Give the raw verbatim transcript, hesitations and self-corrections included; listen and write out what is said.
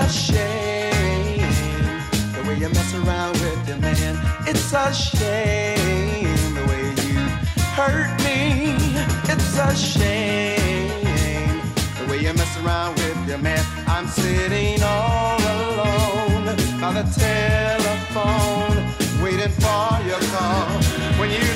a shame the way you mess around with your man. It's a shame the way you hurt me. It's a shame the way you mess around with your man. I'm sitting all alone by the telephone, waiting for your call. When you